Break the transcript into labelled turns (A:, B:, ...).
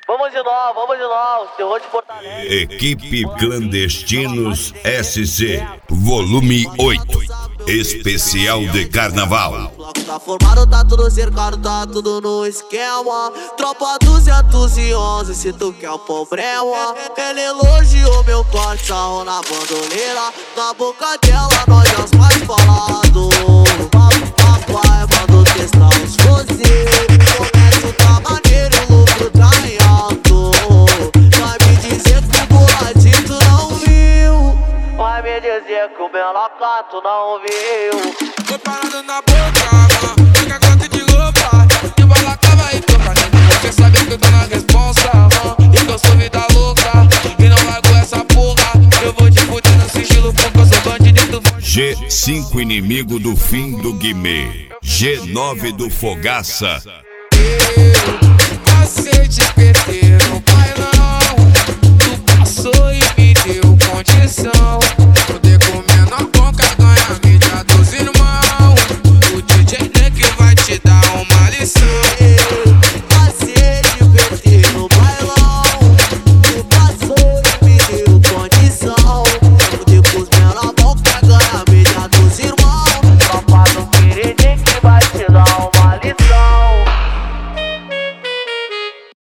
A: Vamos de novo, terror de Porto Alegre.
B: Equipe Clandestinos SC, volume 8, especial de carnaval.
C: Tá formado, tá tudo cercado, tá tudo no esquema. Tropa 211, se tu quer o problema. Ele elogiou meu corte, sarrou na bandoleira. Na boca dela nós é os mais falados. Papai mandou testar os fuzis. Comércio tá maneiro, o lucro tá em alto. Vai me dizer que o boladito não viu.
A: Vai me dizer que o Melocato não viu.
D: Tô parado na boca, fica quanto de roupa. E o balacava e toca nele. Quer saber que eu tô na responsa, e que eu sou vida louca. E não largo essa porra. Eu vou te fuder no sigilo porque eu sou bandido e tu vai.
B: G5 inimigo do fim do Guimê, G9 do Fogaça.